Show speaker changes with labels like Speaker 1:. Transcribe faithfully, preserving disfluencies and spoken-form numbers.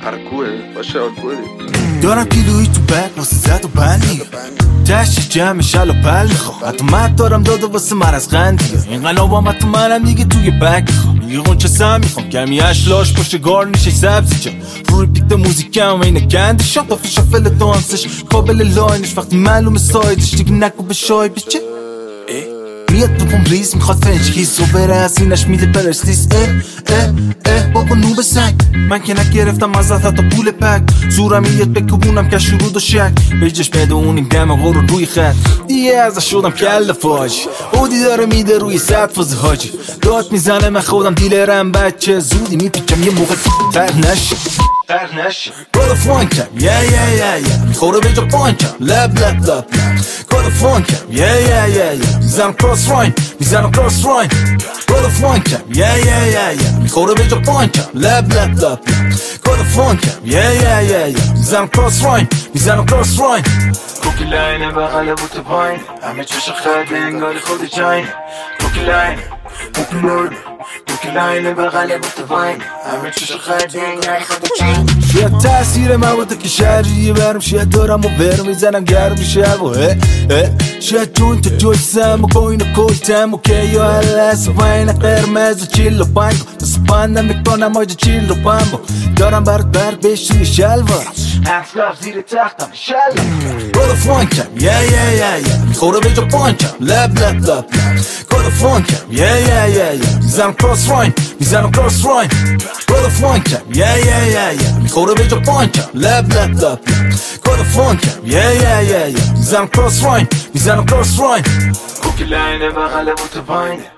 Speaker 1: هرکوه باشه هرکوه
Speaker 2: دارم کیلویی تو بک واسه زد و بندی تشت جمع شل و پل میخوام حتی مد دارم داده واسه من از غندی این قلابم حتی منم دیگه توی بک میخوام یه غنچه سم میخوام کمی اشلاش پشت گارنیش سبزی چه روی بیت موزیکم اینه گندی شا دافت شفل دانسش قابل لاینش وقتی معلوم سایدش دیگه نکو به شای بچه میاد تو پوم ریز میخواد فنج کیس و بره از اینش میده پرستیس اه اه اه بابا نوب سنگ من که نگرفتم ازت حتی پول پک زورم میاد بکبونم که شروع و شک بیجش بدونیم دم غور روی خط دیگه ازش شدم کل فاج اودی داره میده روی سطح فاز حاجی داد میزنه من خودم دیلرم بچه زودی میپیچم یه موقع تر نشه تر نشه گل فانکم یا یا یا یا میخوره به جا پانکم لب لب لب گل فانکم یا یا یا یا میزنم کراس راین میزنم کراس راین گل فانکم یا یا یا یا میخوره به جا پانکم لب لب لب گل فانکم یا یا یا یا میزنم کراس راین میزنم کراس راین کوکی لاین بغل بوت پایین همه چش خرد انگاری خود جاین کوکی لاین کوکی لاین کوکی لاین بغل بوت پایین همه چش خرد انگاری خود جاین شاید تأثیر مواد که شهریه برم شاید دارم و برم میزنم گرم میشه و اه اه شاید جون تو جویسم و کوین و کلتم و که یا هلس و پایین قرمز و چیل و پنگ دست پندم میکنم آجا چیل و پنگ دارم برد بر بشوی شلوارم اطلاف زیر تختم شلوارم گل فانکم یا یا یا یا میخوره به جا پانکم لب لب لب گل فانکم یا یا یا یا میزنم کراس راین میزنم کراس راین گل فانکم یا یا یا یا میخوره به جا پانکم لب لب لب گل فانکم یا یا یا یا میزنم کراس راین میزنم کراس راین کوکی لاین بغل بوت پایین